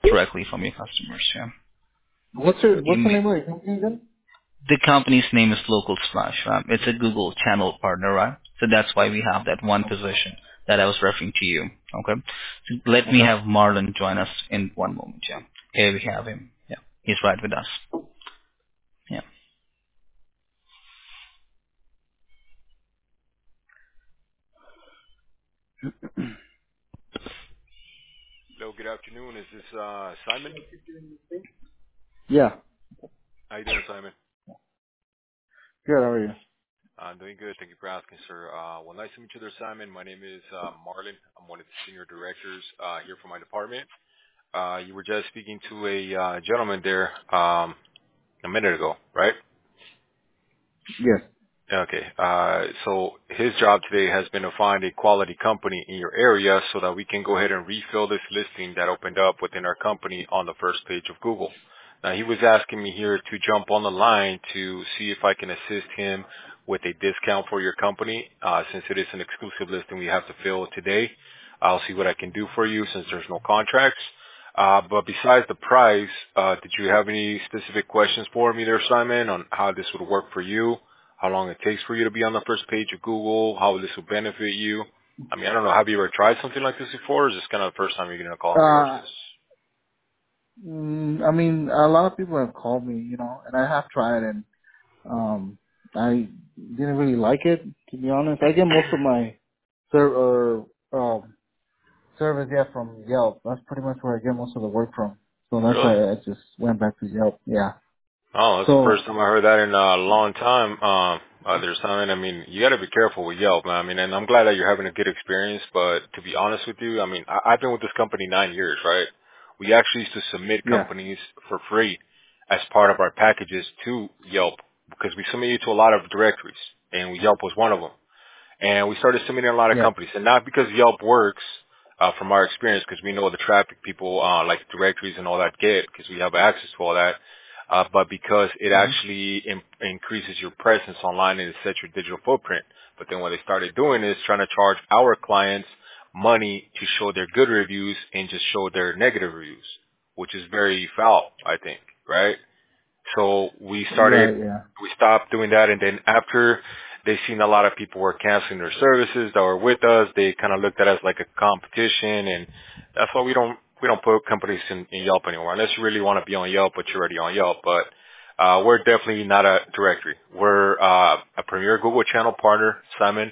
directly from your customers. Yeah. What's You the may, name of your company again? the company's name is Local Splash, right? It's a Google channel partner, right? So that's why we have that one position that I was referring to you. Okay. So let me Okay. have Marlon join us in one moment. Yeah. Here we have him. Yeah. He's right with us. Yeah. Hello, good afternoon. Is this Simon? Yeah. How you doing, Simon? Good. How are you? I'm doing good. Thank you for asking, sir. Well, nice to meet you there, Simon. My name is Marlon. I'm one of the senior directors here for my department. You were just speaking to a gentleman there a minute ago, right? Yes. Okay. So his job today has been to find a quality company in your area so that we can go ahead and refill this listing that opened up within our company on the first page of Google. Now he was asking me here to jump on the line to see if I can assist him with a discount for your company. Since it is an exclusive listing we have to fill today, I'll see what I can do for you since there's no contracts. But besides the price, did you have any specific questions for me there, Simon, on how this would work for you? How long it takes for you to be on the first page of Google, how this will benefit you. I mean, I don't know, have you ever tried something like this before, or is this kind of the first time you're getting a call in regards to Uh, this? I mean, a lot of people have called me, and I have tried, and I didn't really like it, to be honest. I get most of my service, yeah, from Yelp. That's pretty much where I get most of the work from. So that's Really? why I just went back to Yelp. Yeah. Oh, that's the So, first time I heard that in a long time. There's something, I mean, you gotta be careful with Yelp, man. I mean, and I'm glad that you're having a good experience, but to be honest with you, I mean, I've been with this company 9 years, right? We actually used to submit yeah. companies for free as part of our packages to Yelp because we submit you to a lot of directories and Yelp was one of them. And we started submitting a lot of Yeah. companies, and not because Yelp works, from our experience, because we know the traffic people, like directories and all that get, because we have access to all that, but because it hmm actually increases your presence online and it sets your digital footprint. But then what they started doing is trying to charge our clients money to show their good reviews and just show their negative reviews, which is very foul, I think, right? So Right, yeah. we stopped doing that. And then after they seen a lot of people were canceling their services that were with us, they kind of looked at us like a competition. And that's why we don't put companies in Yelp anymore unless you really want to be on Yelp, but you're already on Yelp. But, we're definitely not a directory. We're, a premier Google channel partner, Simon.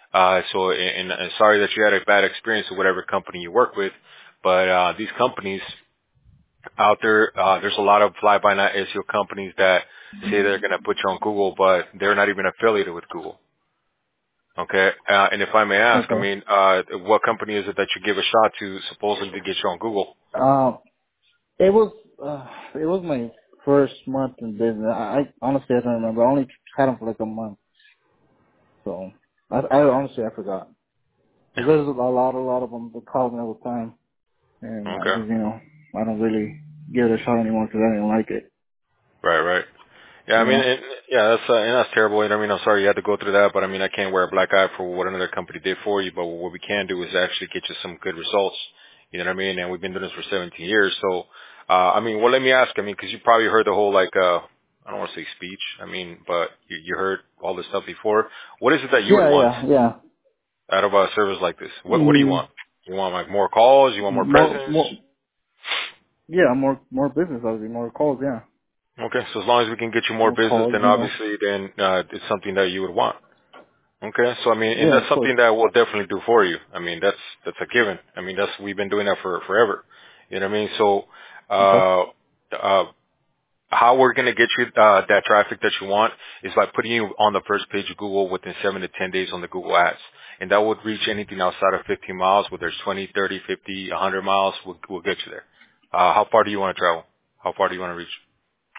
And sorry that you had a bad experience with whatever company you work with, but, these companies, out there. There's a lot of fly-by-night SEO companies that say they're going to put you on Google, but they're not even affiliated with Google. Okay. And if I may ask, I Okay. mean, what company is it that you give a shot to supposedly to get you on Google? Um, it was, it was my first month in business. I honestly, I don't remember. I only had them for like a month. So, I honestly, I forgot. Because there's a lot of them that call me all the time. And I Okay. just, I don't really give it a shot anymore because I didn't like it. Right, right. Yeah, I You mean, know? that's terrible. And I mean, I'm sorry you had to go through that, but I mean, I can't wear a black eye for what another company did for you. But what we can do is actually get you some good results. You know what I mean? And we've been doing this for 17 years. So, I mean, well, let me ask. I mean, because you probably heard the whole like, I don't want to say speech. I mean, but you heard all this stuff before. What is it that you would Yeah, want yeah, yeah. out of a service like this? What do you Mm, want? You want like more calls? You want more presence? more, yeah, more business, obviously, more calls, yeah. Okay, so as long as we can get you more More business, calls, then obviously, then it's something that you would want. Okay. So I mean, and Yeah, that's of course. something that we'll definitely do for you. I mean, that's a given. I mean, we've been doing that for forever. You know what I mean? So, Okay. uh, uh, how we're going to get you, that traffic that you want is by putting you on the first page of Google within 7 to 10 days on the Google ads. And that would reach anything outside of 15 miles, whether it's 20, 30, 50, 100 miles, we'll get you there. How far do you want to travel? How far do you want to reach?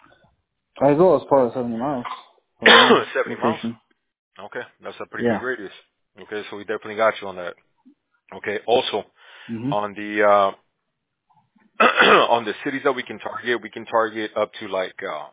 I go as far as 70 miles from my 70 miles? location. Okay. That's a pretty big Yeah. radius. Okay. So we definitely got you on that. Okay. Also, hmm on the on the cities that we can target up to like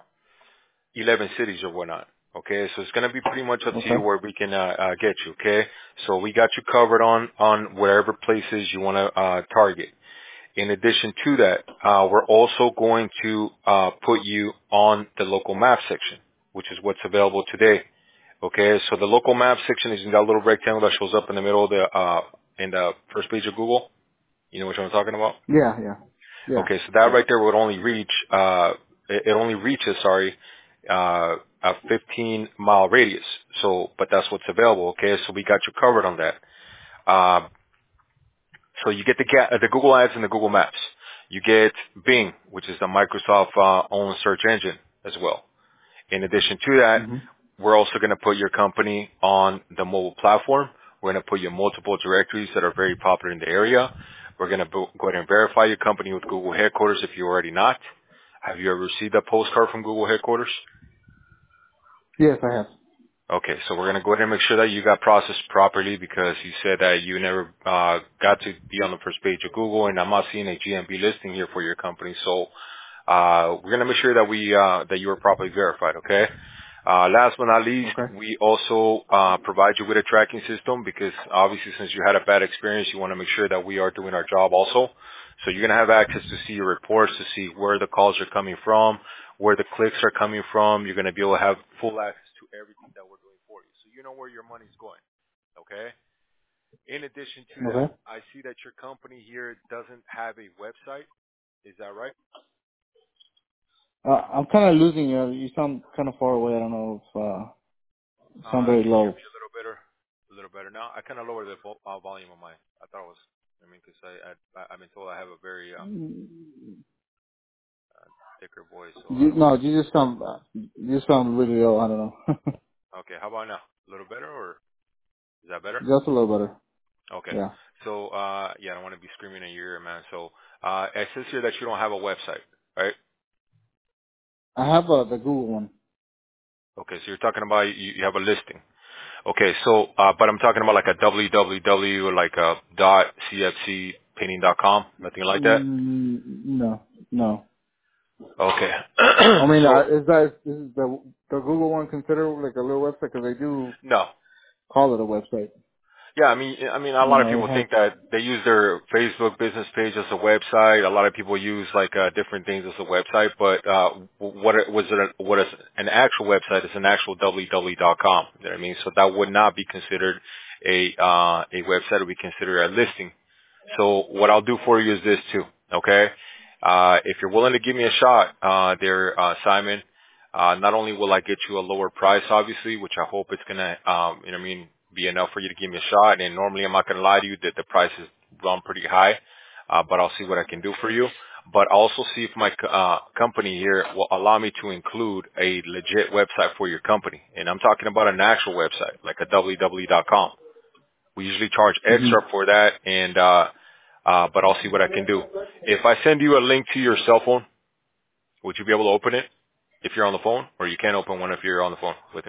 11 cities or whatnot. Okay, so it's gonna be pretty much up to you Okay. where we can get you. Okay, so we got you covered on whatever places you want to target. In addition to that, we're also going to put you on the local map section, which is what's available today. Okay, so the local map section is in that little rectangle that shows up in the middle of the in the first page of Google. You know what I'm talking about? Yeah, yeah, yeah, Okay, so that yeah. right there would only reach it only reaches a 15-mile radius. So, but that's what's available. Okay, so we got you covered on that. So you get the Google Ads and the Google Maps. You get Bing, which is the Microsoft owned search engine as well. In addition to that, Mhm. we're also going to put your company on the mobile platform. We're going to put you in multiple directories that are very popular in the area. We're going to go ahead and verify your company with Google headquarters if you're already not. Have you ever received a postcard from Google headquarters? Yes, I have. Okay, so we're going to go ahead and make sure that you got processed properly because you said that you never got to be on the first page of Google, and I'm not seeing a GMB listing here for your company. So we're going to make sure that that you are properly verified. Okay. Last but not least, Okay. we also provide you with a tracking system because obviously since you had a bad experience, you want to make sure that we are doing our job also. So you're going to have access to see your reports, to see where the calls are coming from, where the clicks are coming from. You're going to be able to have full access to everything that we're doing for you. So you know where your money's going. Okay? In addition to that, Okay. I see that your company here doesn't have a website. Is that right? I'm kind of losing you. You sound kind of far away. I don't know if you sound very Can you hear low. me a little better? A little better now. I kind of lowered the volume on mine. I thought it was. I mean, because I've been told I have a very thicker voice. So No, you just sound really low. I don't know. okay. How about now? A little better, or is that better? Just a little better. Okay. Yeah. So yeah, I don't want to be screaming in your ear, man. So it says here that you don't have a website, right? I have the Google one. Okay. So you're talking about you have a listing. Okay. So but I'm talking about like a www or like a .cfcpainting.com, nothing like that. No, no. Okay. I mean, So is the Google one considered like a little website? Because they do no. call it a website. Yeah, a You lot of know, it people has. think that they use their Facebook business page as a website. A lot of people use like different things as a website, but what is an actual website is an actual www.com. You know what I mean? So that would not be considered a website. It would be considered a listing. So what I'll do for you is this too. Okay, if you're willing to give me a shot, Simon. Not only will I get you a lower price, obviously, which I hope it's gonna, be enough for you to give me a shot. And normally, I'm not gonna lie to you that the price is run pretty high, but I'll see what I can do for you. But I'll also see if my company here will allow me to include a legit website for your company. And I'm talking about an actual website, like a www.com. We usually charge Hmm. extra for that, and but I'll see what I can do. If I send you a link to your cell phone, would you be able to open it? If you're on the phone, or you can't open one if you're on the phone with me.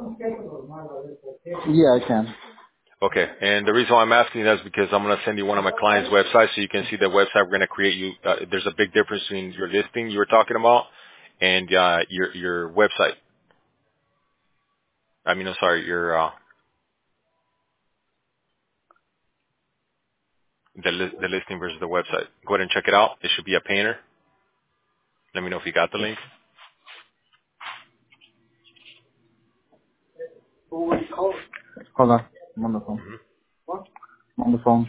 Yeah, I can. Okay. And the reason why I'm asking that is because I'm going to send you one of my clients' websites so you can see the website we're going to create you. There's a big difference between your listing you were talking about and your website. I'm sorry, the listing versus the website. Go ahead and check it out. It should be a painter. Let me know if you got the link. Hold on. I'm on the phone. Hmm. I'm on the phone.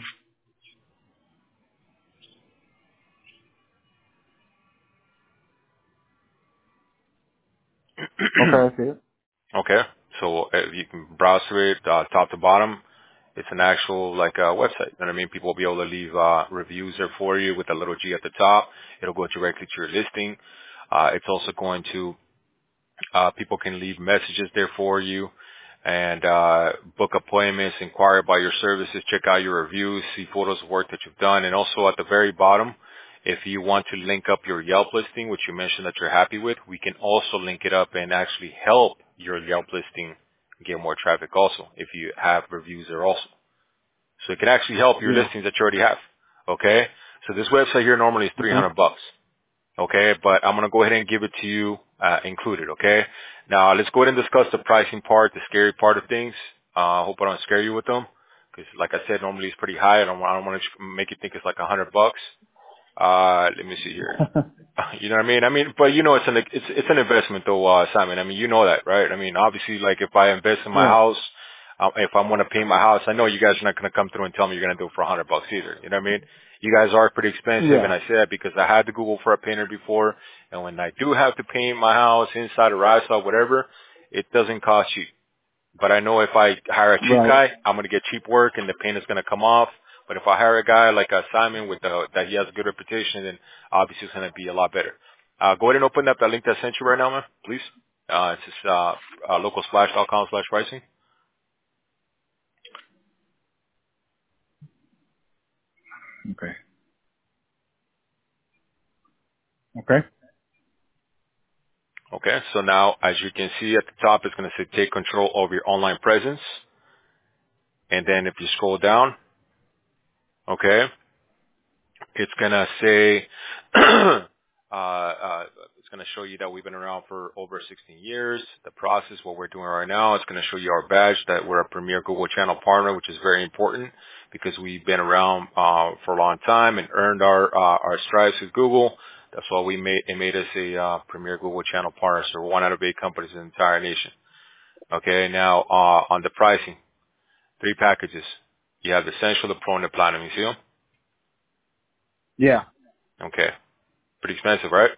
Okay, I see it. Okay. So you can browse through it top to bottom. It's an actual website. You know what I mean? People will be able to leave reviews there for you with a little G at the top. It'll go directly to your listing. It's also going to people can leave messages there for you and book appointments, inquire about your services, check out your reviews, see photos of work that you've done, and also at the very bottom, if you want to link up your Yelp listing, which you mentioned that you're happy with, we can also link it up and actually help your Yelp listing get more traffic also if you have reviews there also. So it can actually help your Yeah. listings that you already have. Okay? So this website here normally is Okay. $300. Okay? But I'm going to go ahead and give it to you included. Okay? Now let's go ahead and discuss the pricing part, the scary part of things. I hope I don't scare you with them. Because like I said, normally it's pretty high. I don't want to make you think it's like $100. Let me see here. You know what I mean? I mean, but it's an investment though, Simon. I mean, you know that, right? I mean, obviously, like if I invest in my Right. house, if I want to paint my house, I know you guys are not going to come through and tell me you're going to do it for $100 either. You know what I mean? You guys are pretty expensive, and Yeah. I say that because I had to Google for a painter before, and when I do have to paint my house inside or outside, whatever, it doesn't cost cheap. But I know if I hire a cheap Right. guy, I'm going to get cheap work and the paint is going to come off. But if I hire a guy like Simon that he has a good reputation, then obviously it's going to be a lot better. Go ahead and open up that link that I sent you right now, man, please. It's just localsplash.com/pricing. Okay. Okay. Okay, so now as you can see at the top, it's going to say take control over your online presence. And then if you scroll down, okay, it's going to say, it's going to show you that we've been around for over 16 years. The process, what we're doing right now, it's going to show you our badge that we're a premier Google channel partner, which is very important because we've been around, for a long time and earned our stripes with Google. That's why it made us a, premier Google channel partner. So we're one out of 8 companies in the entire nation. Okay. Now, on the pricing, 3 packages. You have the Essential, the Pro, and the Platinum. You see them? Yeah. Okay. Pretty expensive, right?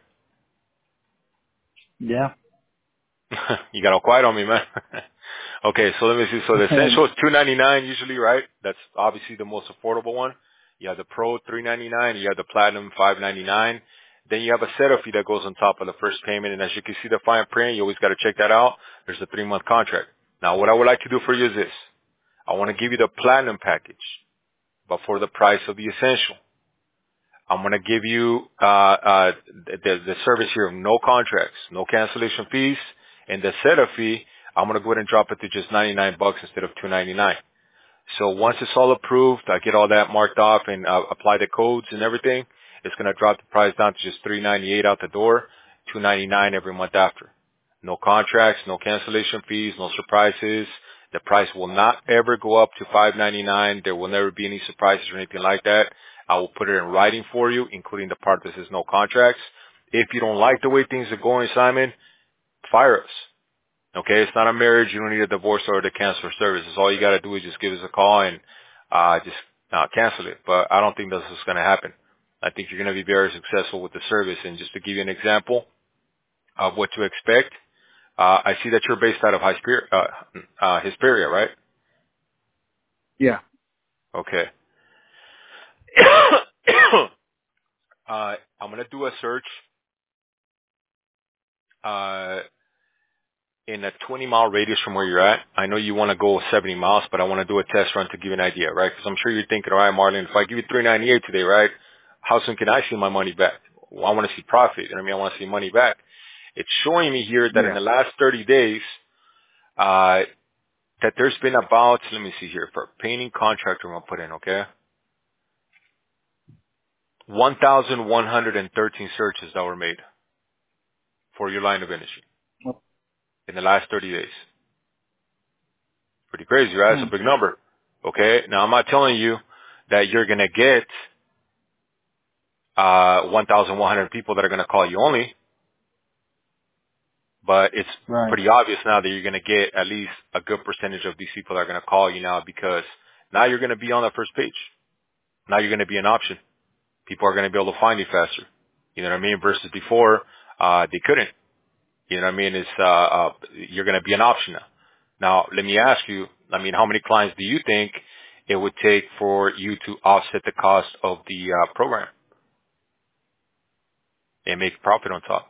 Yeah. You got all quiet on me, man. Okay, so let me see. So the Essential is $299 usually, right? That's obviously the most affordable one. You have the Pro $399. You have the Platinum $599. Then you have a setup fee that goes on top of the first payment. And as you can see the fine print, you always got to check that out. There's a 3-month contract. Now, what I would like to do for you is this. I want to give you the Platinum package, but for the price of the Essential. I'm going to give you the service here of no contracts, no cancellation fees, and the setup fee, I'm going to go ahead and drop it to just $99 instead of $299. So once it's all approved, I get all that marked off and apply the codes and everything. It's going to drop the price down to just $398 out the door, $299 every month after. No contracts, no cancellation fees, no surprises. The price will not ever go up to $599. There will never be any surprises or anything like that. I will put it in writing for you, including the part that says no contracts. If you don't like the way things are going, Simon, fire us. Okay, it's not a marriage. You don't need a divorce or to cancel services. All you got to do is just give us a call and just cancel it. But I don't think this is going to happen. I think you're going to be very successful with the service. And just to give you an example of what to expect, I see that you're based out of Hesperia, right? Yeah. Okay. I'm going to do a search in a 20-mile radius from where you're at. I know you want to go 70 miles, but I want to do a test run to give you an idea, right? Because I'm sure you're thinking, all right, Marlon, if I give you $398 today, right, how soon can I see my money back? Well, I want to see profit. You know what I mean? I want to see money back. It's showing me here that in Yeah. the last 30 days, that there's been about, let me see here, for a painting contractor, I'm going to put in, okay? 1,113 searches that were made for your line of industry in the last 30 days. Pretty crazy, right? That's a big number. Okay. Now I'm not telling you that you're going to get, 1,100 people that are going to call you only, but it's Right. pretty obvious now that you're going to get at least a good percentage of these people that are going to call you now because now you're going to be on the first page. Now you're going to be an option. People are going to be able to find you faster. You know what I mean? Versus before, they couldn't. You know what I mean? You're going to be an option now. Now, let me ask you, I mean, how many clients do you think it would take for you to offset the cost of the program and make profit on top?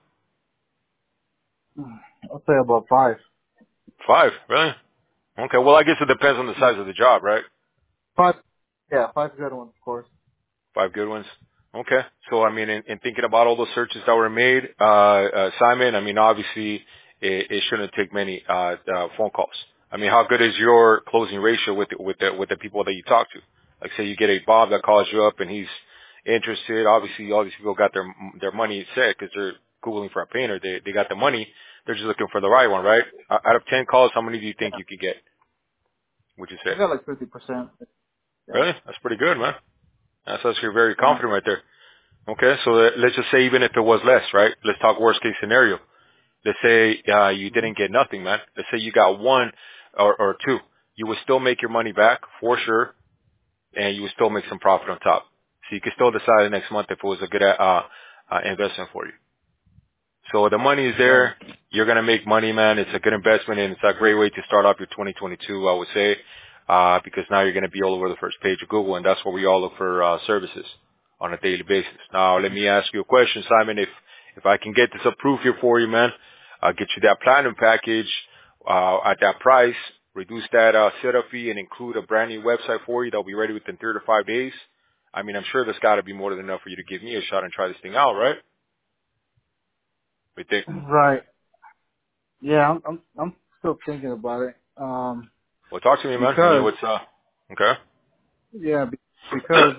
I'll say about 5. 5, really? Okay, well, I guess it depends on the size of the job, right? 5. Yeah, 5 good ones, of course. 5 good ones. Okay. So, I mean, in thinking about all those searches that were made, Simon, I mean, obviously it shouldn't take many, phone calls. I mean, how good is your closing ratio with the people that you talk to? Like say you get a Bob that calls you up and he's interested. Obviously all these people got their money set because they're Googling for a painter. They got the money. They're just looking for the right one, right? Out of 10 calls, how many do you think Yeah. you could get? Would you I say? got like 50%. Yeah. Really? That's pretty good, man. That's actually very Yeah. confident right there. Okay, so let's just say even if it was less, right? Let's talk worst case scenario. Let's say you didn't get nothing, man. Let's say you got one or two. You would still make your money back for sure, and you would still make some profit on top. So you could still decide next month if it was a good investment for you. So the money is Right. there. You're going to make money, man. It's a good investment, and it's a great way to start off your 2022, I would say, because now you're going to be all over the first page of Google, and that's where we all look for services on a daily basis. Now, let me ask you a question, Simon. If I can get this approved here for you, man, I'll get you that platinum package at that price, reduce that setup fee, and include a brand new website for you that'll be ready within 3 to 5 days. I mean, I'm sure there's got to be more than enough for you to give me a shot and try this thing out, right? What do you think? Right. Yeah, I'm still thinking about it. Well, talk to me, man. I mean, Because what's okay? yeah, because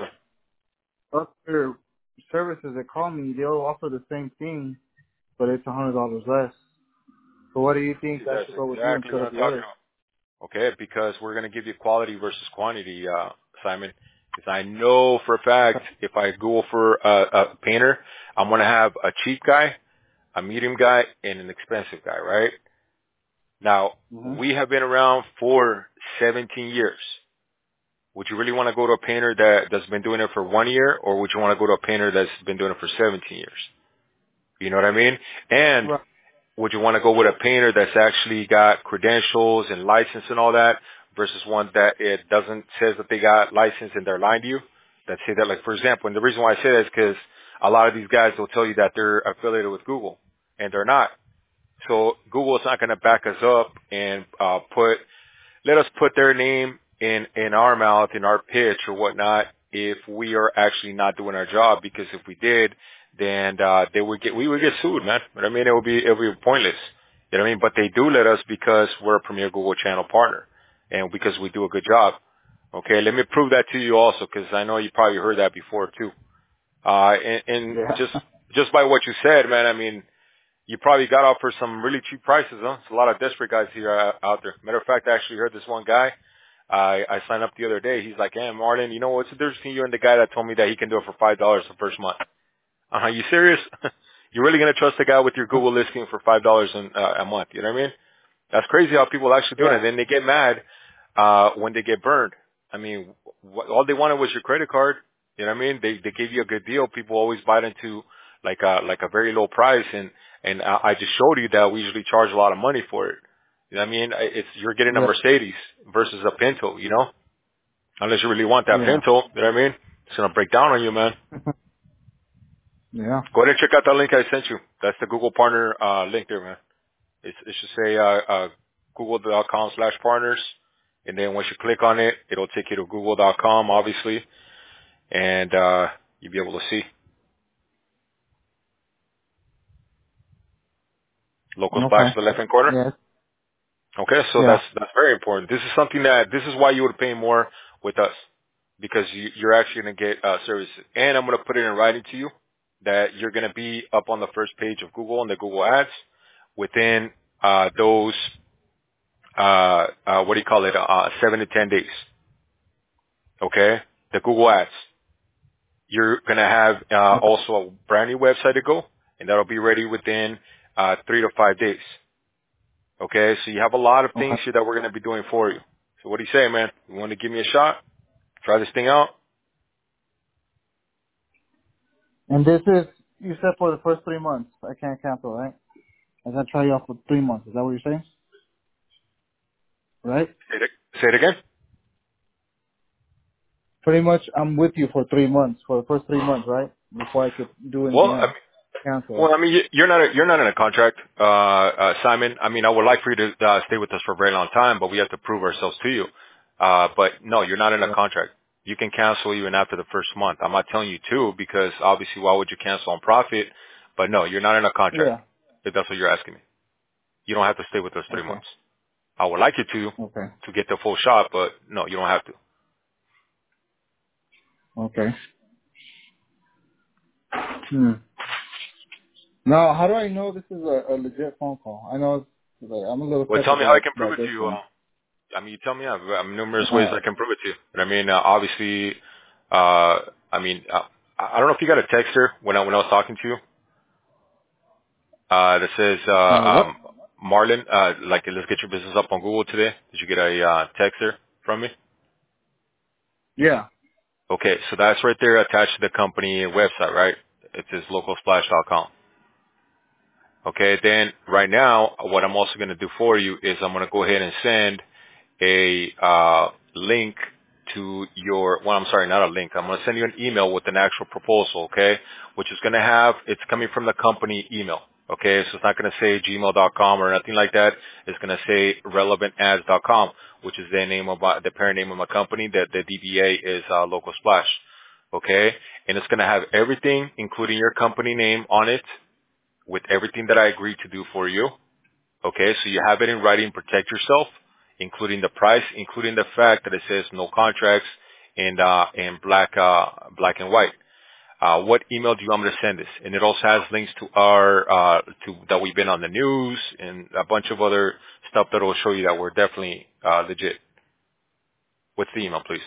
other services that call me, they'll offer the same thing, but it's $100 less. So what do you think See, I that's should go with you exactly instead what of I'm the talking others? about. Okay, because we're gonna give you quality versus quantity, Simon. Because I know for a fact if I go for a painter, I'm gonna have a cheap guy, a medium guy, and an expensive guy, right? Now, Hmm. we have been around for 17 years. Would you really want to go to a painter that's been doing it for 1 year, or would you want to go to a painter that's been doing it for 17 years? You know what I mean? And Right. would you want to go with a painter that's actually got credentials and license and all that versus one that it doesn't says that they got license and they're lying to you? That say that, like, for example, and the reason why I say that is because a lot of these guys will tell you that they're affiliated with Google and they're not. So Google is not going to back us up and let us put their name in our mouth, in our pitch or whatnot, if we are actually not doing our job. Because if we did, then we would get sued, man. But I mean, it would be pointless. You know what I mean? But they do let us because we're a premier Google channel partner and because we do a good job. Okay, let me prove that to you also, because I know you probably heard that before too. And Yeah. just by what you said, man, I mean, you probably got off for some really cheap prices, huh? There's a lot of desperate guys here out there. Matter of fact, I actually heard this one guy. I signed up the other day. He's like, "Hey, Marlon, you know what's the difference between you and the guy that told me that he can do it for $5 the first month?" You serious? You're really gonna trust a guy with your Google listing for $5 a month? You know what I mean? That's crazy how people actually do it. Yeah. And then they get mad when they get burned. I mean, all they wanted was your credit card. You know what I mean? They gave you a good deal. People always buy it into like a very low price, and I just showed you that we usually charge a lot of money for it. You know what I mean? It's you're getting a Yeah. Mercedes versus a Pinto. You know, unless you really want that Yeah. Pinto. You know what I mean? It's gonna break down on you, man. Yeah. Go ahead and check out that link I sent you. That's the Google partner link there, man. It should say google.com/partners. And then once you click on it, it'll take you to google.com, obviously, and you'll be able to see local splash Okay. in the left-hand corner. Yeah. Okay, so Yeah. that's very important. This is something this is why you would pay more with us, because you're actually going to get services. And I'm going to put it in writing to you that you're going to be up on the first page of Google and the Google Ads within those, what do you call it, 7 to 10 days. Okay, the Google Ads. You're going to have Okay. also a brand new website to go, and that'll be ready within 3 to 5 days. Okay, so you have a lot of things Okay. here that we're going to be doing for you. So what do you say, man? You want to give me a shot? Try this thing out? And this is, you said for the first 3 months. I can't cancel, right? I gotta try you out for 3 months. Is that what you're saying? Right? Say it again? Pretty much, I'm with you for 3 months, for the first 3 months, right? Before I could do anything Well, else. Cancel, well, right? I mean, you're not in a contract, Simon. I mean, I would like for you to stay with us for a very long time, but we have to prove ourselves to you. But no, you're not in a Yeah. contract. You can cancel even after the first month. I'm not telling you to, because obviously, why would you cancel on profit? But no, you're not in a contract. Yeah. If that's what you're asking me, you don't have to stay with us 3 Okay. months. I would like you Okay. to get the full shot, but no, you don't have to. Okay. Hmm. Now, how do I know this is a legit phone call? I know it's, like, I'm a little Well, tell me how I skeptical can prove about it to this you. one. I mean, you tell me. I have numerous ways Uh, I can prove it to you. But I mean, obviously, I mean, I don't know if you got a text here when I was talking to you. That says, What? Marlon, like, let's get your business up on Google today. Did you get a text there from me? Yeah. Okay, so that's right there attached to the company website, right? It says localsplash.com. Okay, then right now, what I'm also going to do for you is I'm going to go ahead and send a link to your, well, I'm sorry, not a link. I'm going to send you an email with an actual proposal, okay, which is going to have, it's coming from the company email, okay, so it's not going to say gmail.com or nothing like that. It's going to say relevantads.com, which is the name of the parent name of my company. The DBA is Local Splash, okay, and it's going to have everything, including your company name on it, with everything that I agreed to do for you. Okay, so you have it in writing, protect yourself, including the price, including the fact that it says no contracts in black and white. What email do you want me to send this? And it also has links to our that we've been on the news and a bunch of other stuff that will show you that we're definitely legit. What's the email, please?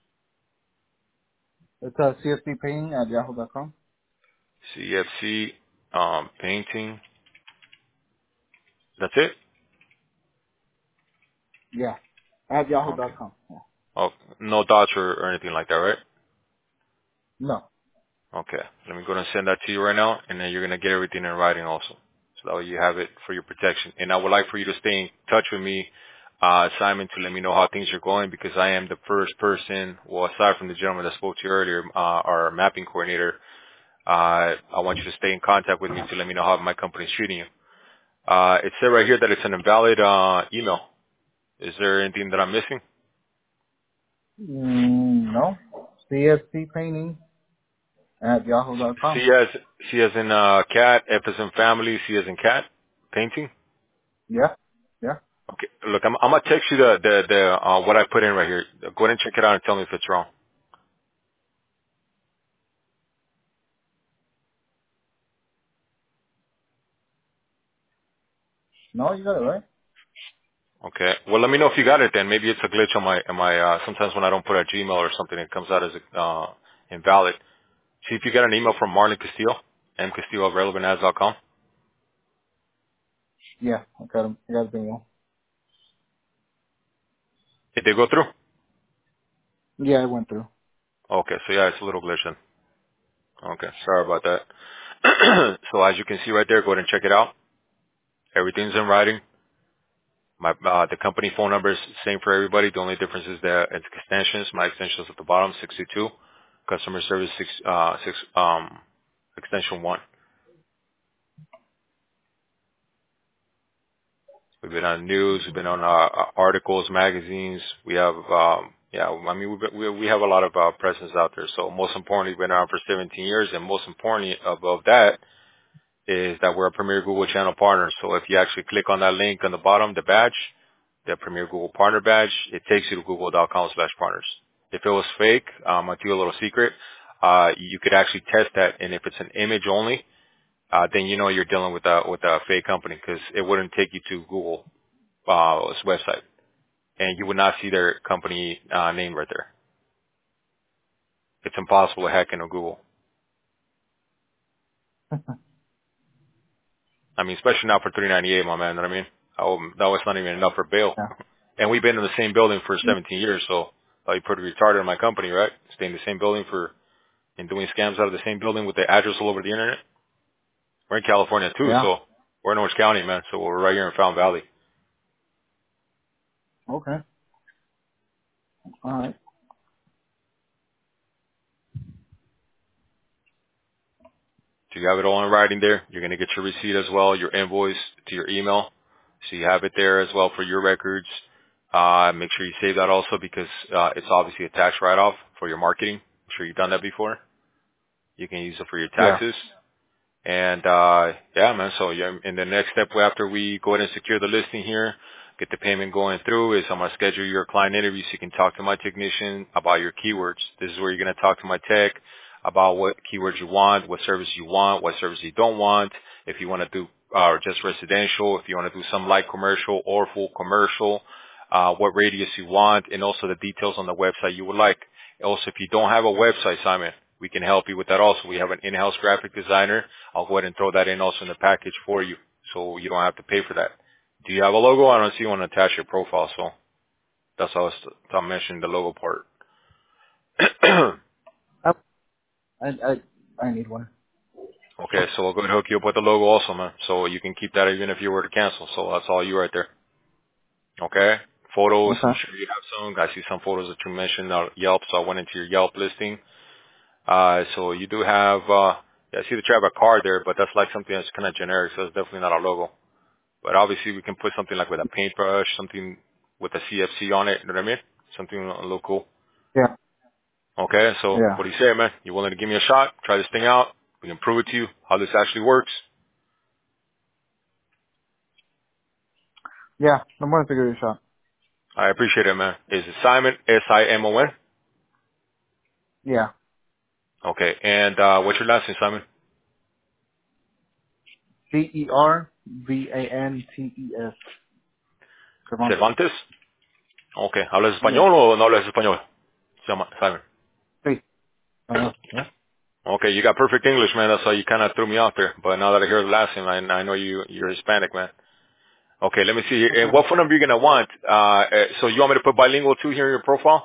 It's csbpainting@yahoo.com. CFC painting. That's it? Yeah. Okay. @yahoo.com. Yeah. Oh, no dots or anything like that, right? No. Okay. Let me go and send that to you right now, and then you're going to get everything in writing also. So that way you have it for your protection. And I would like for you to stay in touch with me, Simon, to let me know how things are going, because I am the first person, well, aside from the gentleman that spoke to you earlier, our mapping coordinator, I want you to stay in contact with me to let me know how my company is treating you. It said right here that it's an invalid email. Is there anything that I'm missing? No. csbpainting@yahoo.com. C as in cat, F as in family, C as in cat, painting? Yeah. Yeah. Okay. Look, I'm gonna text you the what I put in right here. Go ahead and check it out and tell me if it's wrong. No, you got it right. Okay. Well, let me know if you got it then. Maybe it's a glitch on my sometimes when I don't put a Gmail or something, it comes out as invalid. See if you got an email from Marlon Castillo, mcastillo@relevantads.com. Yeah. I got him. I got the email. Did they go through? Yeah, it went through. Okay. So yeah, it's a little glitch then. Okay. Sorry about that. So as you can see right there, go ahead and check it out. Everything's in writing. The company phone number is the same for everybody. The only difference is that it's extensions. My extension is at the bottom, 62. Customer service extension 1. We've been on news. We've been on articles, magazines. We have, I mean, we have a lot of presence out there. So most importantly, we've been around for 17 years, and most importantly, above that, is that we're a premier Google channel partner. So if you actually click on that link on the bottom, the badge, the Premier Google Partner Badge, it takes you to google.com/partners. If it was fake, I'll tell you a little secret. You could actually test that, and if it's an image only, then you know you're dealing with a fake company, because it wouldn't take you to Google's website, and you would not see their company name right there. It's impossible to hack into Google. I mean, especially not for $398, my man. You know what I mean? That was not even enough for bail. Yeah. And we've been in the same building for 17 years, so you're pretty retarded in my company, right? Stay in the same building and doing scams out of the same building with the address all over the internet. We're in California too, Yeah. so we're in Orange County, man. So we're right here in Fountain Valley. Okay. All right. So you have it all in writing there. You're going to get your receipt as well, your invoice to your email. So you have it there as well for your records. Make sure you save that also, because it's obviously a tax write-off for your marketing. I'm sure you've done that before. You can use it for your Yeah. taxes. And yeah, man. So yeah, in the next step after we go ahead and secure the listing here, get the payment going through, is I'm gonna schedule your client interview so you can talk to my technician about your keywords. This is where you're gonna talk to my tech about what keywords you want, what service you want, what service you don't want. If you want to do just residential, if you want to do some light commercial or full commercial, what radius you want, and also the details on the website you would like. Also, if you don't have a website, Simon, we can help you with that also. We have an in-house graphic designer. I'll go ahead and throw that in also in the package for you, so you don't have to pay for that. Do you have a logo? I don't see one attached to your profile, so that's how I mentioned the logo part. I I need one. Okay, so I'll go ahead and hook you up with the logo also, man, so you can keep that even if you were to cancel. So that's all you right there. Okay? Photos, I'm Okay. sure you have some. I see some photos that you mentioned on Yelp, so I went into your Yelp listing. So you do have, yeah, I see that you have a card there, but that's like something that's kind of generic, so it's definitely not a logo. But obviously we can put something like with a paintbrush, something with a CFC on it, you know what I mean? Something a little cool. Yeah. Okay, so Yeah. what do you say, man? You willing to give me a shot? Try this thing out? We can prove it to you, how this actually works. Yeah. I'm going to give it a shot. I appreciate it, man. Is it Simon, S-I-M-O-N? Yeah. Okay, and what's your last name, Simon? Cervantes. Cervantes. Cervantes? Okay, ¿hablas Yeah. español o no hablas español? Simon. Hey. Yeah. Okay, you got perfect English, man. That's why you kind of threw me out there. But now that I hear the last name, I know you're Hispanic, man. Okay, let me see here. And what phone number are you going to want? So you want me to put bilingual too here in your profile?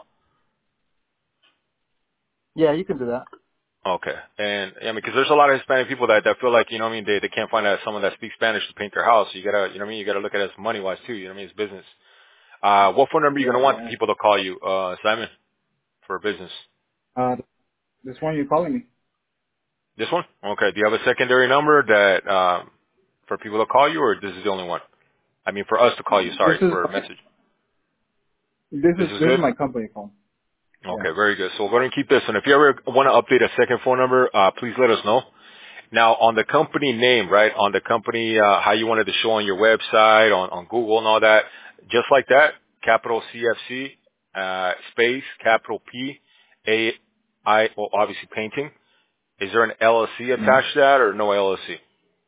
Yeah, you can do that. Okay. And I mean, because there's a lot of Hispanic people that feel like, you know what I mean, they can't find someone that speaks Spanish to paint their house. You gotta, you know what I mean, you gotta look at it as money wise too. You know what I mean, it's business. What phone number are you Yeah, going to want yeah. people to call you, Simon, for business? This one you're calling me. This one? Okay. Do you have a secondary number that, for people to call you, or this is the only one? I mean, for us to call you, This sorry, is for a message. this This is is this is good? my company phone. Yeah. Okay, very good. So we're going to keep this. And if you ever want to update a second phone number, please let us know. Now, on the company name, right, on the company, how you wanted to show on your website, on Google and all that, just like that, capital CFC, space, capital P, A, I, well, obviously painting. Is there an LLC Yeah. attached to that or no LLC?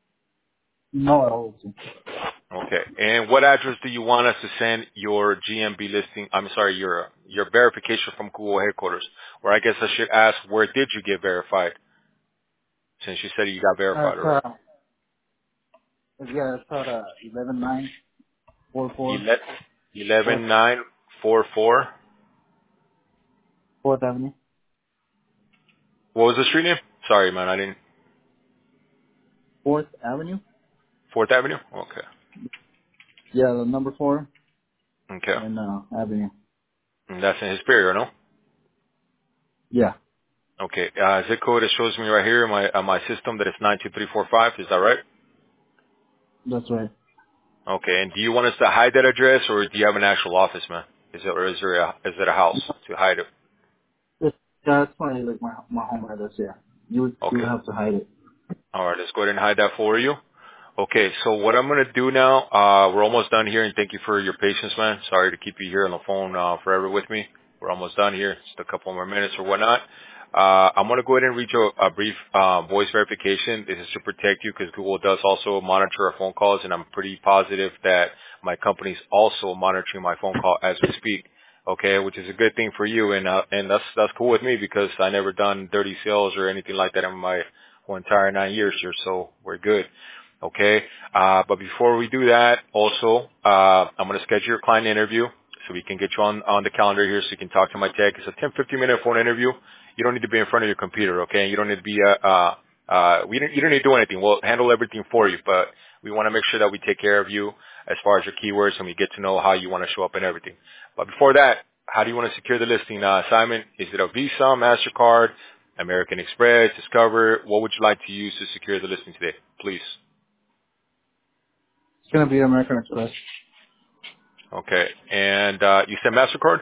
No LLC. Okay. And what address do you want us to send your GMB listing? I'm sorry, your verification from Google headquarters. Or I guess I should ask, where did you get verified? Since you said you got verified It's already. yeah, it's called 11944 Fourth 11944. Fourth Avenue. What was the street name? Sorry, man, I didn't. Fourth Avenue. Fourth Avenue. Okay. Yeah, the number 4 Okay. and Avenue. And that's in Hesperia, no? Yeah, Okay. Zip code it shows me right here in my system that it's 92345. Is that right? that's right. Okay. And do you want us to hide that address, or do you have an actual office, man? Is it a house to hide it? Yeah, it's probably like my home address. Yeah, you would Okay. have to hide it. All right. Let's go ahead and hide that for you. Okay. So what I'm gonna do now, we're almost done here, and thank you for your patience, man. Sorry to keep you here on the phone forever with me. We're almost done here. Just a couple more minutes or whatnot. I'm gonna go ahead and reach a brief voice verification. This is to protect you because Google does also monitor our phone calls, and I'm pretty positive that my company's also monitoring my phone call as we speak. Okay, which is a good thing for you, and that's cool with me because I never done dirty sales or anything like that in my whole entire 9 years here, so we're good. Okay, but before we do that, also I'm gonna schedule your client interview so we can get you on the calendar here so you can talk to my tech. It's a 10-15 minute phone interview. You don't need to be in front of your computer, okay? You don't need to be you don't need to do anything. We'll handle everything for you, but we want to make sure that we take care of you as far as your keywords and we get to know how you want to show up and everything. But before that, how do you want to secure the listing, Simon? Is it a Visa, MasterCard, American Express, Discover? What would you like to use to secure the listing today, please? It's gonna be American Express. Okay. And you said MasterCard?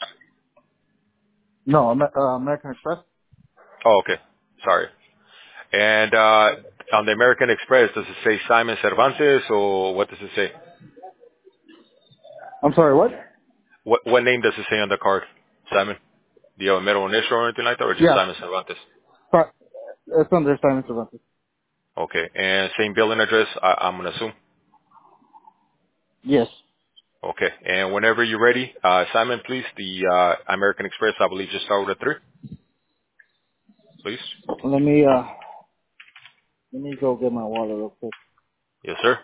No, American Express. Oh, okay. Sorry. And on the American Express, does it say Simon Cervantes or what does it say? I'm sorry, what? What name does it say on the card? Simon? Do you have a middle initial or anything like that, or just Yeah, Simon Cervantes? it's under Simon Cervantes. Okay. And same billing address, I'm gonna assume. Yes. Okay. And whenever you're ready, Simon, please, the American Express, I believe, just start with a 3. please. Let me go get my wallet real quick. Yes, sir.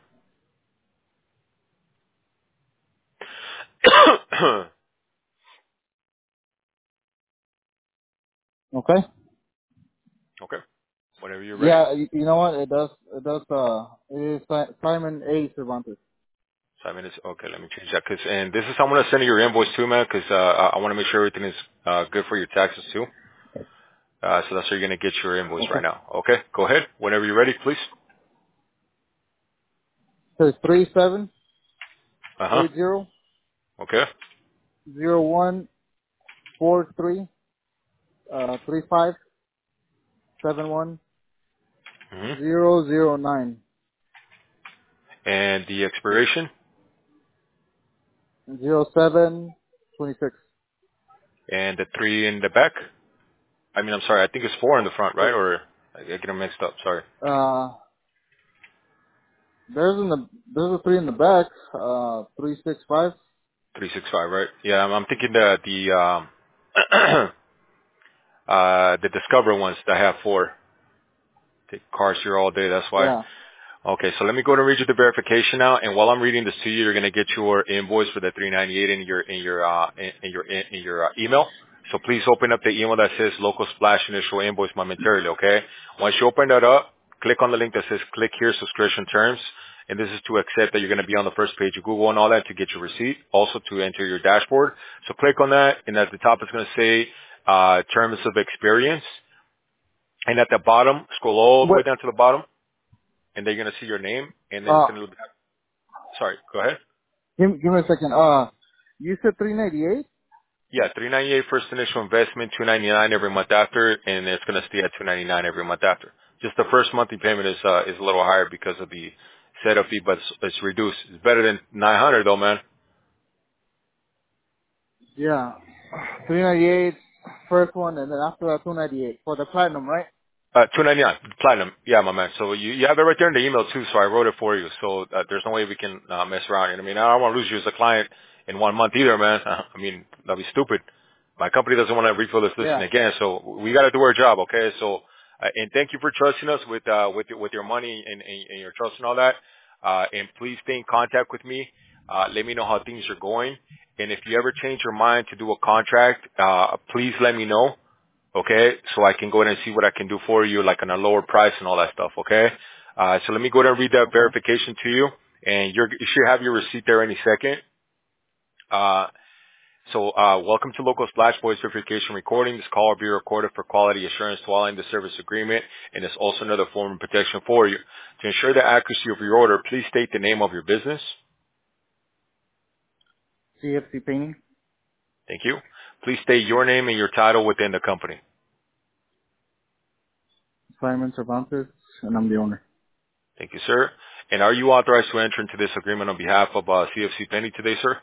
Okay. Okay. Whenever you're ready. Yeah, you know what? It does. It is Simon A. Cervantes. 5 minutes. Okay, let me change that. And this is I'm gonna send you your invoice too, man, because I want to make sure everything is good for your taxes too. So that's where you're gonna get your invoice right Okay. now. Okay, go ahead. Whenever you're ready, please. So it's 3780 Uh huh. Okay. 0143 3571 Hmm. 009 And the expiration 0726. and the 3 in the back. I mean, I'm sorry. I think it's 4 in the front, right? Or I get them mixed up. Sorry. There's a 3 in the back. 365. 365, right? Yeah, I'm thinking the Discover ones that have 4. Take cars here all day. That's why. Yeah. Okay, so let me go and read you the verification now. And while I'm reading this to you, you're going to get your invoice for the 398 in your email. So please open up the email that says local splash initial invoice momentarily. Okay. Once you open that up, click on the link that says click here subscription terms. And this is to accept that you're going to be on the first page of Google and all that to get your receipt. Also to enter your dashboard. So click on that, and at the top it's going to say terms of experience. And at the bottom, scroll all the way What? down to the bottom, and then you're gonna see your name, and then it's Uh, gonna. Sorry, go ahead. give me a second. You said 398. Yeah, 398 first initial investment, 299 every month after, and it's gonna stay at 299 every month after. Just the first monthly payment is a little higher because of the setup fee, but it's reduced. It's better than 900 though, man. Yeah. 398 first one, and then after that 298 for the platinum, right? 299 platinum. Yeah, my man. So you have it right there in the email too. So I wrote it for you. So there's no way we can mess around. And I mean, I don't want to lose you as a client in 1 month either, man. I mean, that'd be stupid. My company doesn't want to refill this listing Yeah. again. So we got to do our job, okay? So and thank you for trusting us with your money and your trust and all that. And please stay in contact with me. Let me know how things are going. And if you ever change your mind to do a contract, please let me know. Okay, so I can go ahead and see what I can do for you, like on a lower price and all that stuff. Okay, so let me go ahead and read that Okay. verification to you, and you should have your receipt there any second. Welcome to Local Splash Voice Verification Recording. This call will be recorded for quality assurance while in the service agreement, and it's also another form of protection for you. To ensure the accuracy of your order, please state the name of your business. CFC painting. Thank you. Please state your name and your title within the company. Simon Cervantes, and I'm the owner. Thank you, sir. And are you authorized to enter into this agreement on behalf of CFC Penny today, sir?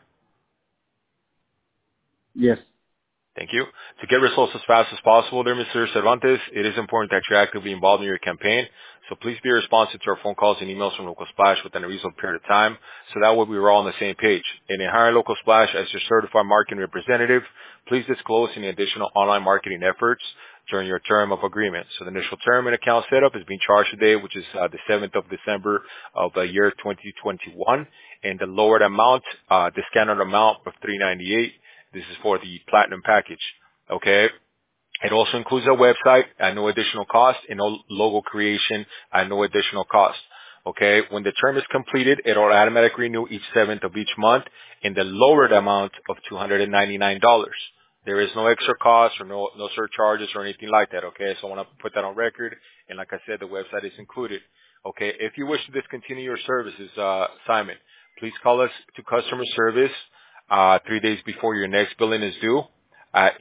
Yes. Thank you. To get results as fast as possible there, Mr. Cervantes, it is important that you're actively involved in your campaign. So please be responsive to our phone calls and emails from Local Splash within a reasonable period of time. So that way we were all on the same page. And in hiring Local Splash as your certified marketing representative, please disclose any additional online marketing efforts during your term of agreement. So the initial term and account setup is being charged today, which is the 7th of December of the year 2021. And the lowered amount, discounted amount of $398. This is for the platinum package. Okay. It also includes a website at no additional cost and no logo creation at no additional cost. Okay. When the term is completed, it will automatically renew each 7th of each month in the lowered amount of $299. There is no extra cost or no surcharges or anything like that. Okay. So I want to put that on record. And like I said, the website is included. Okay. If you wish to discontinue your services, Simon, please call us to customer service 3 days before your next billing is due at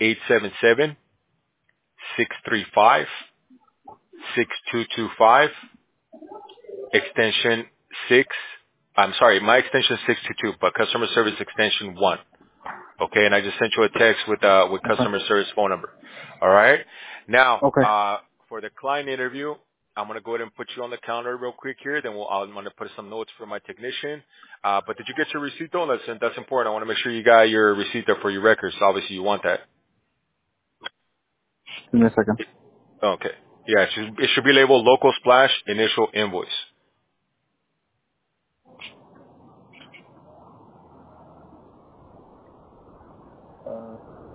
877-635-6225, extension 6. I'm sorry, my extension is 622, but customer service extension 1. Okay, and I just sent you a text with Okay. customer service phone number. All right. Now, Okay. for the client interview, I'm gonna go ahead and put you on the calendar real quick here. Then I'm gonna put some notes for my technician. But did you get your receipt though? That's important. I want to make sure you got your receipt there for your records. Obviously, you want that. Give me a second. Okay. Yeah, it should be labeled local splash initial invoice. Uh,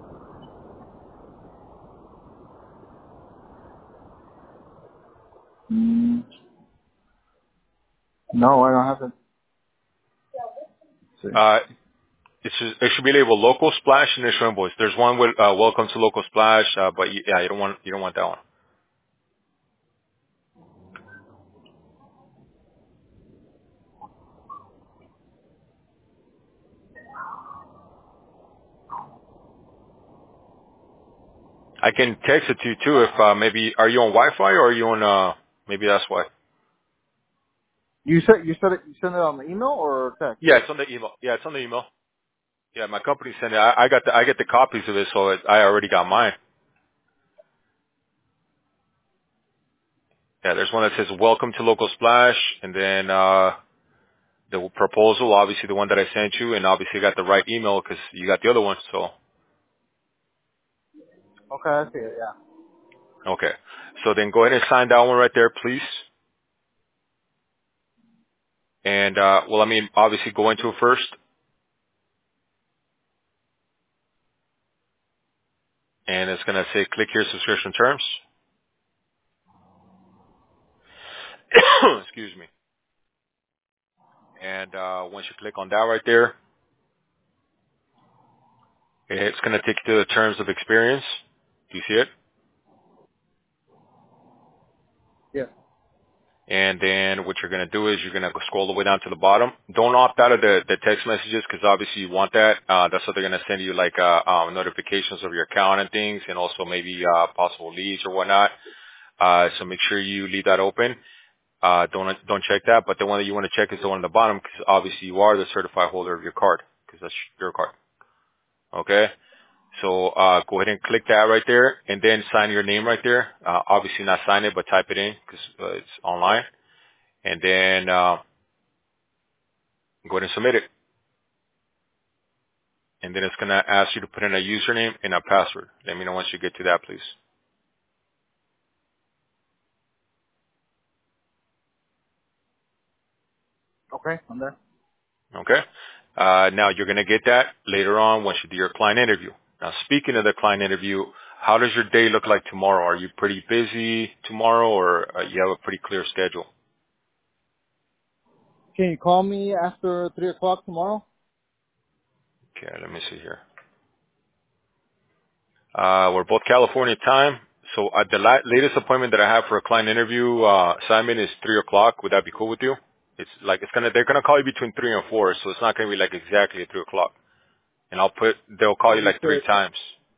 mm, no, I don't have it. Let's see. Uh, it should be labeled local splash initial invoice. There's one with welcome to local splash, but yeah, you don't want that one. I can text it to you too if maybe are you on Wi-Fi or are you on maybe that's why. You sent it on the email or text? Yeah, it's on the email. Yeah, it's on the email. Yeah, my company sent it. I get the copies of it, so I already got mine. Yeah, there's one that says welcome to local splash, and then the proposal, obviously the one that I sent you, and obviously you got the right email because you got the other one. So Okay, I see it. Yeah. okay, so then go ahead and sign that one right there, please. And well, I mean, obviously go into it first, and it's gonna say click here subscription terms. Excuse me. And once you click on that right there, it's gonna take you to the terms of experience. Do you see it? Yeah. And then what you're going to do is you're going to scroll all the way down to the bottom. Don't opt out of the text messages because obviously you want that. That's what they're going to send you, like notifications of your account and things, and also maybe possible leads or whatnot. So make sure you leave that open. Don't check that. But the one that you want to check is the one at the bottom because obviously you are the certified holder of your card because that's your card. Okay. So go ahead and click that right there, and then sign your name right there. Obviously not sign it, but type it in because it's online. And then go ahead and submit it. And then it's going to ask you to put in a username and a password. Let me know once you get to that, please. Okay, I'm there. Okay? Now you're going to get that later on once you do your client interview. Now speaking of the client interview, how does your day look like tomorrow? Are you pretty busy tomorrow or you have a pretty clear schedule? Can you call me after 3 o'clock tomorrow? Okay, let me see here. We're both California time. So the latest appointment that I have for a client interview, Simon, is 3 o'clock. Would that be cool with you? They're gonna call you between 3 and 4, so it's not gonna be like exactly at 3 o'clock. And they'll call you You like 3 said, times.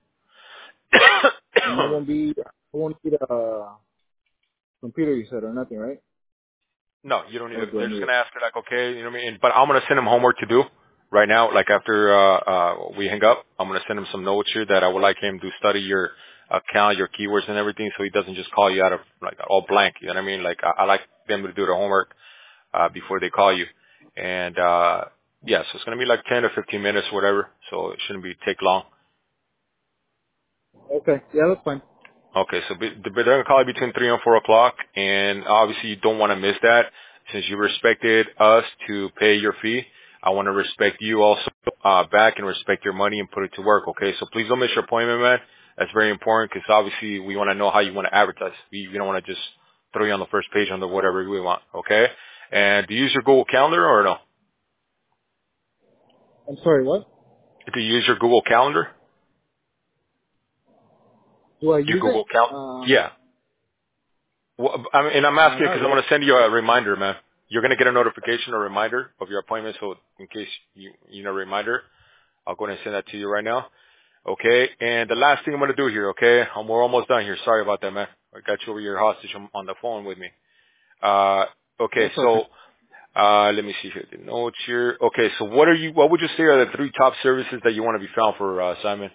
and I won't need a computer, you said, or nothing, right? No, you don't need Or it. do I They're just need it? gonna ask you like, okay, you know what I mean? But I'm gonna send him homework to do right now, like after, we hang up. I'm gonna send him some notes here that I would like him to study your account, your keywords and everything so he doesn't just call you out of like all blank, you know what I mean? Like I like them to do their homework, before they call you. And, yeah, so it's gonna be like 10 to 15 minutes, whatever. So it shouldn't take long. Okay, yeah, that's fine. Okay, so they're going to call you between 3 and 4 o'clock, and obviously you don't want to miss that. Since you respected us to pay your fee, I want to respect you also back and respect your money and put it to work, okay? So please don't miss your appointment, man. That's very important because obviously we want to know how you want to advertise. We don't want to just throw you on the first page under whatever we want, okay? And do you use your Google Calendar or no? I'm sorry, what? Do you use your Google Calendar? Do I Your use it? Google Calendar? Yeah. Well, and I'm asking Not because I'm really. going to send you a reminder, man. You're going to get a notification, a reminder of your appointment. So in case you know, reminder, I'll go ahead and send that to you right now. Okay. And the last thing I'm going to do here, okay? We're almost done here. Sorry about that, man. I got you over your hostage on the phone with me. Okay. That's okay. So, let me see here. The notes here. Okay. So what would you say are the 3 top services that you want to be found for, Simon?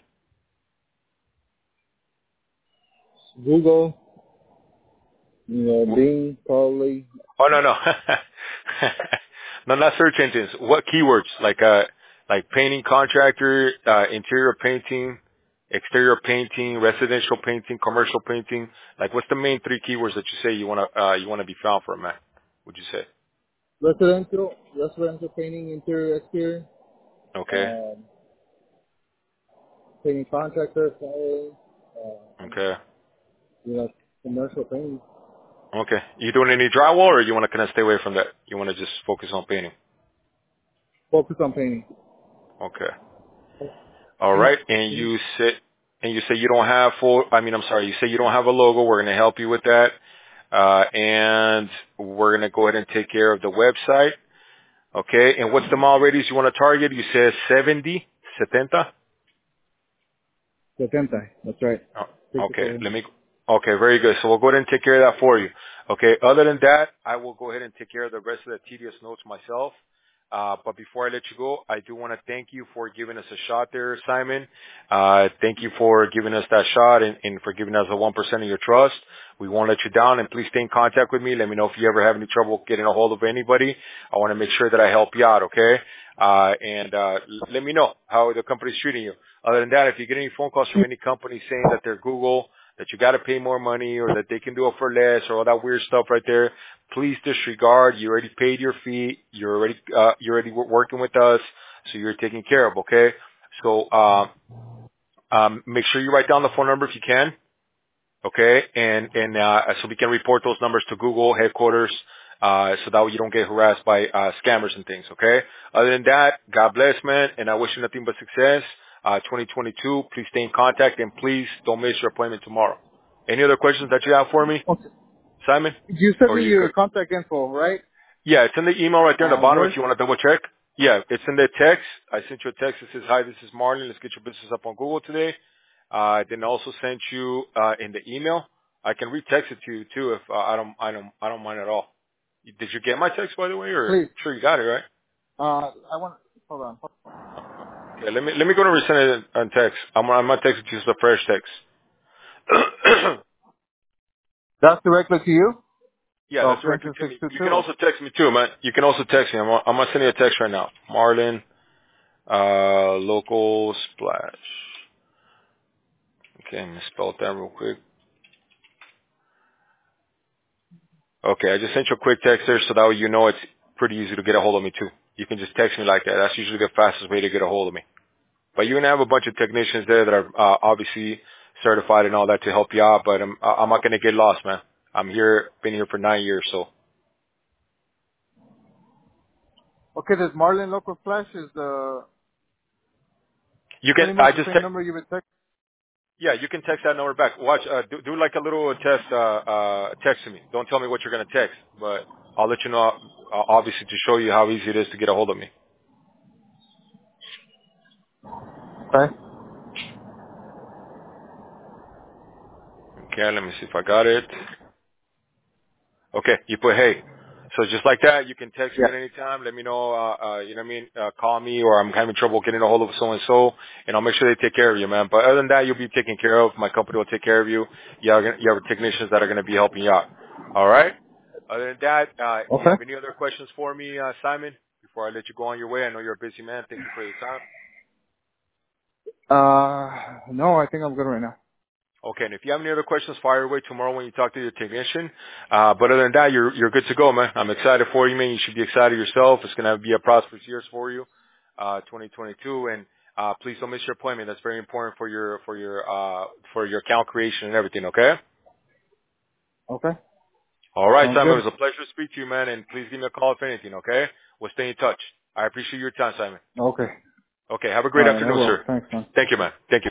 Google, W- Bing, probably. Oh, no, no. No, not search engines. What keywords? Like painting contractor, interior painting, exterior painting, residential painting, commercial painting? Like, what's the main three keywords that you say you wanna be found for, man? Would you say? Residential painting, interior, exterior, Okay. painting contractor, Okay. commercial painting. Okay. You doing any drywall, or you want to kind of stay away from that? You want to just focus on painting? Focus on painting. Okay. All Can right. And you say you don't have you say you don't have a logo. We're going to help you with that. And we're going to go ahead and take care of the website. Okay. And what's the mile radius you want to target? You said 70. That's right. Oh, okay. Okay, very good. So we'll go ahead and take care of that for you. Okay. Other than that, I will go ahead and take care of the rest of the tedious notes myself. But before I let you go, I do want to thank you for giving us a shot there, Simon. Thank you for giving us that shot and for giving us the 1% of your trust. We won't let you down, and please stay in contact with me. Let me know if you ever have any trouble getting a hold of anybody. I want to make sure that I help you out, okay? Let me know how the company's treating you. Other than that, if you get any phone calls from any company saying that they're Google, that you got to pay more money, or that they can do it for less, or all that weird stuff right there, please disregard. You already paid your fee. You're already working with us, so you're taken care of. Okay. So make sure you write down the phone number if you can. Okay, so we can report those numbers to Google headquarters, so that way you don't get harassed by scammers and things. Okay. Other than that, God bless, man, and I wish you nothing but success. 2022. Please stay in contact, and please don't miss your appointment tomorrow. Any other questions that you have for me, Okay. Simon? You sent Or me you your good? contact info, right? Yeah, it's in the email right there on the bottom Where? if you want to double check. Yeah, it's in the text. I sent you a text that says, "Hi, this is Marlon. Let's get your business up on Google today." Then I also sent you in the email. I can retext it to you too if I don't mind at all. Did you get my text, by the way, or Please. sure you got it, right? I want. Hold on. Yeah, let me go and resend it on text. I'm gonna text it to you as a fresh text. That's directly to you. Yeah, Oh, that's directly Francis to me. You 622. can also text me too, man. You can also text me. I'm gonna send you a text right now. Marlon, local splash. Okay, I'm gonna spell that real quick. Okay, I just sent you a quick text there so that way you know it's pretty easy to get a hold of me too. You can just text me like that. That's usually the fastest way to get a hold of me. But you're gonna have a bunch of technicians there that are obviously certified and all that to help you out. But I'm not gonna get lost, man. Been here for 9 years, so Okay, this Marlin Local Flash is you can. pretty much I the just same number you would text. Yeah, you can text that number back. Watch, do like a little test, text to me. Don't tell me what you're going to text, but I'll let you know, obviously to show you how easy it is to get a hold of me. Okay. Okay, let me see if I got it. Okay, you put hey. So just like that, you can text me at Yeah. any time. Let me know, you know what I mean? Call me, or I'm having trouble getting a hold of so and so, and I'll make sure they take care of you, man. But other than that, you'll be taken care of. My company will take care of you. You have technicians that are going to be helping you out. All right. Other than that, do you Okay. have any other questions for me, Simon? Before I let you go on your way, I know you're a busy man. Thank you for your time. No, I think I'm good right now. Okay, and if you have any other questions, fire away tomorrow when you talk to your technician. But other than that, you're good to go, man. I'm excited for you, man. You should be excited yourself. It's gonna be a prosperous year for you, 2022. And please don't miss your appointment. That's very important for your account creation and everything. Okay. Okay. All right, Sounds Simon. good. It was a pleasure to speak to you, man. And please give me a call if anything. Okay. We'll stay in touch. I appreciate your time, Simon. Okay. Okay. Have a All great right, I afternoon, will. sir. Thanks, man. Thank you, man. Thank you.